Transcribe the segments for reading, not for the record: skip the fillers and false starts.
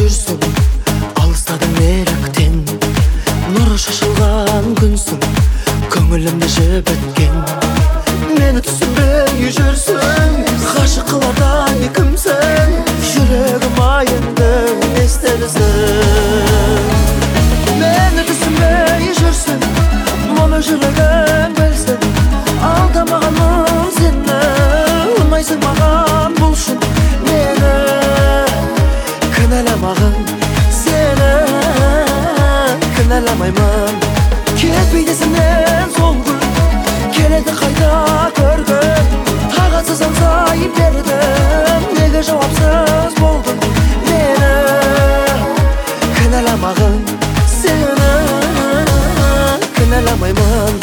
жүрсің, алыстадың неліктен? Нұры шашылған күнсің, көңілімді жібіткен. Мені түсінбей жүрсің, ғашық қылардай кімсің? Жүрегім айынды естерсің. Мені түсінбей жүрсің, мұны жүрегің білсін. Алдамағаным сені, ұнайсың маған бұл шын. Мені кінәламағын сені, кінәламаймын. Кетпейді сенен сол күн, келеді қайта көргін. Тағатсыз аңсай бердім, неге жауапсыз болдың? Мені кінәламағын сені, кінәламаймын.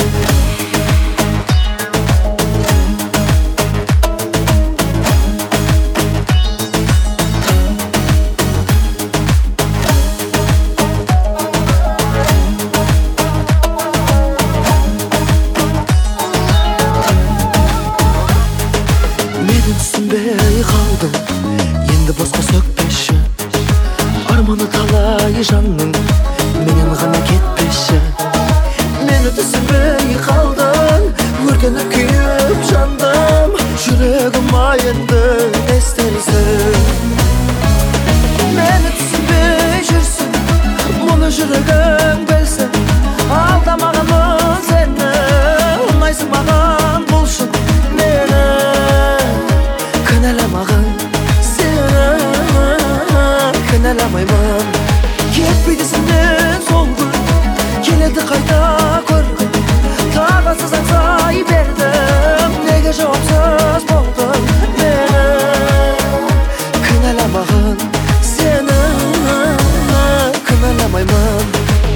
Түсінбей қалдым, енді босқа сөкпеші. Арманы талай жанның, менен ғана кетпеші. Мені түсінбей қалдың, өртеніп күйіп жандым. Жүрегім айынды естерсің. Мені түсінбей жүрсің, мұны жүрегің білсін. Алдамағаным сені, ұнайсың маған бұл шын. Мені кінәламағын сені, кінәламаймын. Кетпейді сенен сол күн, келеді қайта көргін. Тағатсыз аңсай бердім, неге жауапсыз болдың? Мені кінәламағын сені, кінәламаймын.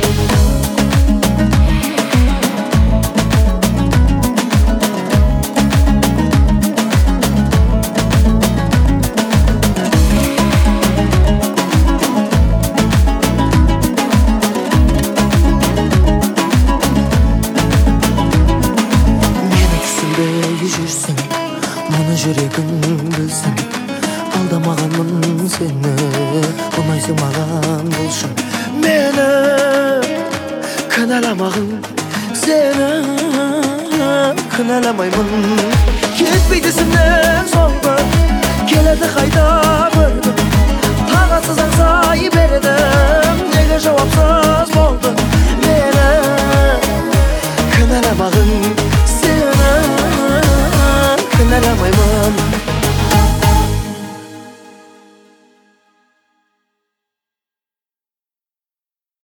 Жүрсің, мұны жүрегің білсін. Алдамағанмын сені, ұнайсың маған бұл шын. Мені кінәламағын сені, кінәламаймын. Кетпейді сенен сол күн, келеді қайта көргін. Тағатсыз аңсай бердім, неге жауапсыз болдың?